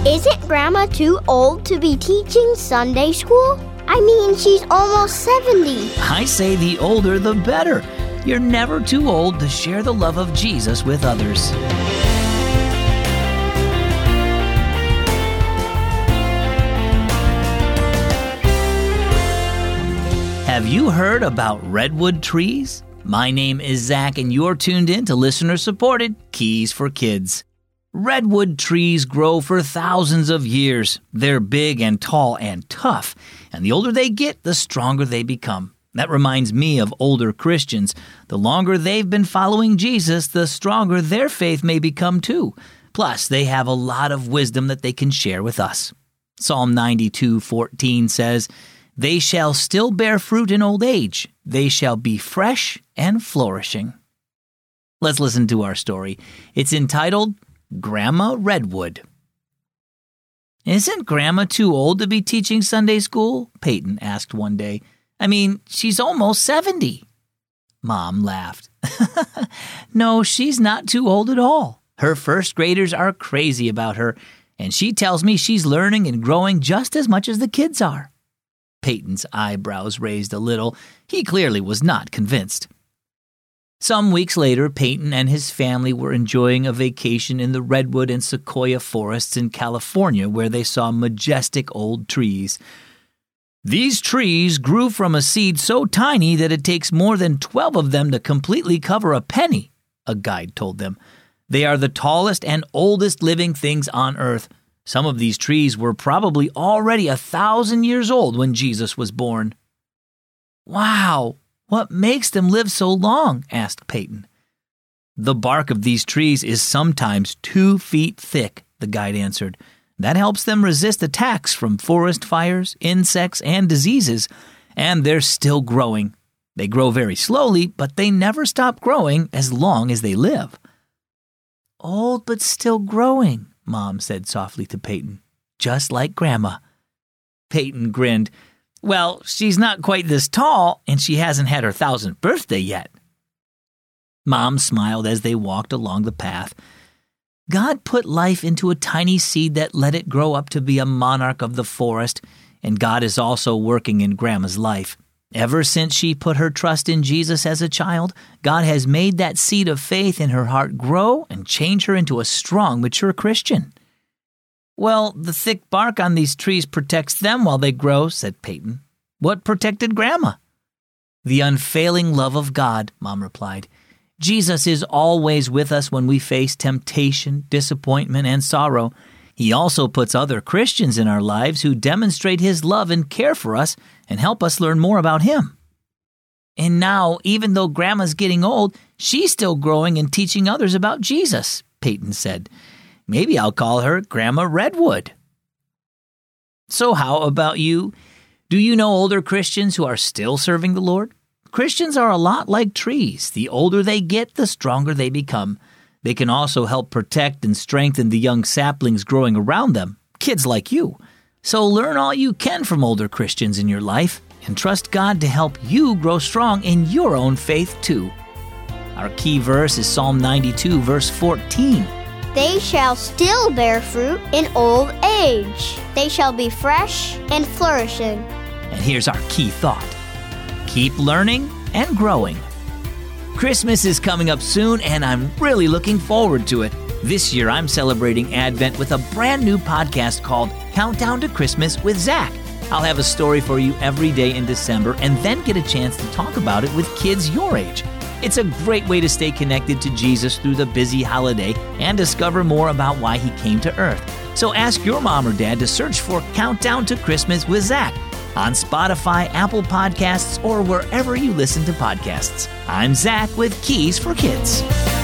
Isn't Grandma too old to be teaching Sunday school? I mean, she's almost 70. I say the older the better. You're never too old to share the love of Jesus with others. Have you heard about redwood trees? My name is Zach, and you're tuned in to listener-supported Keys for Kids. Redwood trees grow for thousands of years. They're big and tall and tough, and the older they get, the stronger they become. That reminds me of older Christians. The longer they've been following Jesus, the stronger their faith may become too. Plus, they have a lot of wisdom that they can share with us. Psalm 92:14 says, "They shall still bear fruit in old age. They shall be fresh and flourishing." Let's listen to our story. It's entitled, Grandma Redwood. "Isn't Grandma too old to be teaching Sunday school?" Peyton asked one day. "I mean, she's almost 70. Mom laughed. "No, she's not too old at all. Her first graders are crazy about her, and she tells me she's learning and growing just as much as the kids are." Peyton's eyebrows raised a little. He clearly was not convinced. Some weeks later, Peyton and his family were enjoying a vacation in the redwood and sequoia forests in California, where they saw majestic old trees. "These trees grew from a seed so tiny that it takes more than 12 of them to completely cover a penny," a guide told them. "They are the tallest and oldest living things on earth. Some of these trees were probably already 1,000 years old when Jesus was born." "Wow! What makes them live so long?" asked Peyton. "The bark of these trees is sometimes 2 feet thick," the guide answered. "That helps them resist attacks from forest fires, insects, and diseases, and they're still growing. They grow very slowly, but they never stop growing as long as they live." "Old but still growing," Mom said softly to Peyton, "just like Grandma." Peyton grinned. "Well, she's not quite this tall, and she hasn't had her 1,000th birthday yet." Mom smiled as they walked along the path. "God put life into a tiny seed that let it grow up to be a monarch of the forest, and God is also working in Grandma's life. Ever since she put her trust in Jesus as a child, God has made that seed of faith in her heart grow and change her into a strong, mature Christian." "Well, the thick bark on these trees protects them while they grow," said Peyton. "What protected Grandma?" "The unfailing love of God," Mom replied. "Jesus is always with us when we face temptation, disappointment, and sorrow. He also puts other Christians in our lives who demonstrate His love and care for us and help us learn more about Him." "And now, even though Grandma's getting old, she's still growing and teaching others about Jesus," Peyton said. "Maybe I'll call her Grandma Redwood." "So how about you? Do you know older Christians who are still serving the Lord? Christians are a lot like trees. The older they get, the stronger they become. They can also help protect and strengthen the young saplings growing around them, kids like you. So learn all you can from older Christians in your life and trust God to help you grow strong in your own faith too." Our key verse is Psalm 92, verse 14. They shall still bear fruit in old age. They shall be fresh and flourishing. And here's our key thought. Keep learning and growing. Christmas is coming up soon, and I'm really looking forward to it. This year, I'm celebrating Advent with a brand new podcast called Countdown to Christmas with Zach. I'll have a story for you every day in December and then get a chance to talk about it with kids your age. It's a great way to stay connected to Jesus through the busy holiday and discover more about why He came to earth. So ask your mom or dad to search for Countdown to Christmas with Zach on Spotify, Apple Podcasts, or wherever you listen to podcasts. I'm Zach with Keys for Kids.